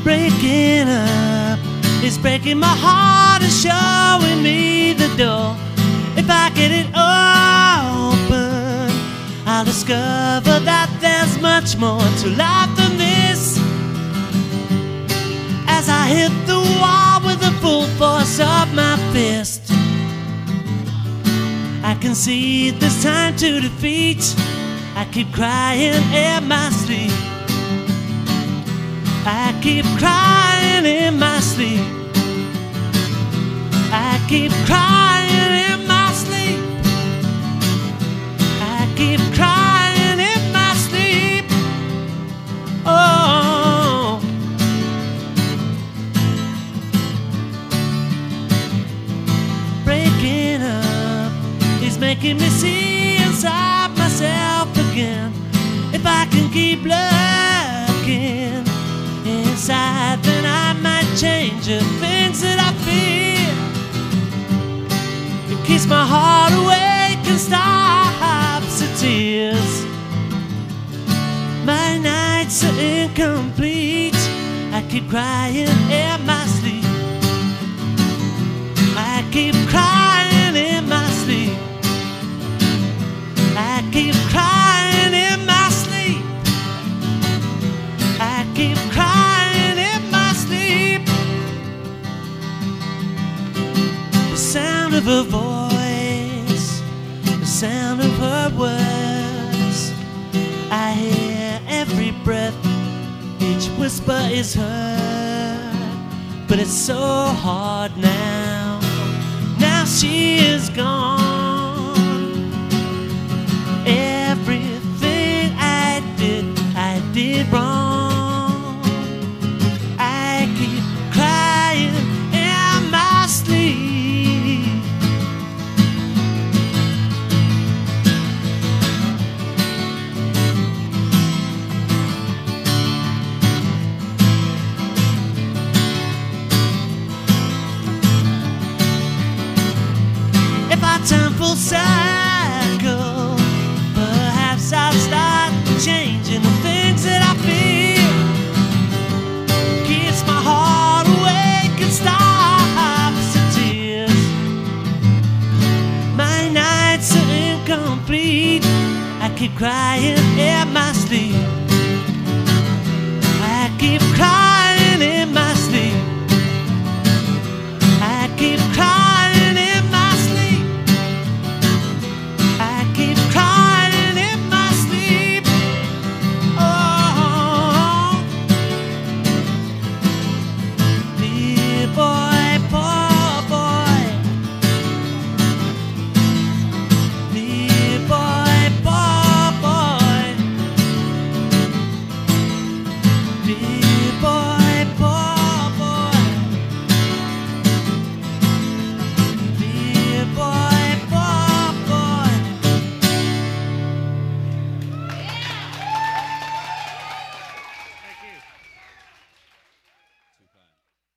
Breaking up is breaking my heart and showing me the door. If I get it open, I'll discover that there's much more to life than this. As I hit the wall with the full force of my fist, I concede this time to defeat. I keep crying in my sleep. I keep crying in my sleep. I keep crying in my sleep. I keep crying in my sleep. Oh, breaking up is making me see inside myself again. If I can keep looking inside, then I might change the things that I feel. It keeps my heart awake and stops the tears. My nights are incomplete. I keep crying in my sleep. I keep crying in my sleep. I keep crying in my sleep. I keep crying in my sleep. The sound of her voice, the sound of her words, I hear every breath, each whisper is heard. But it's so hard now, now she is gone.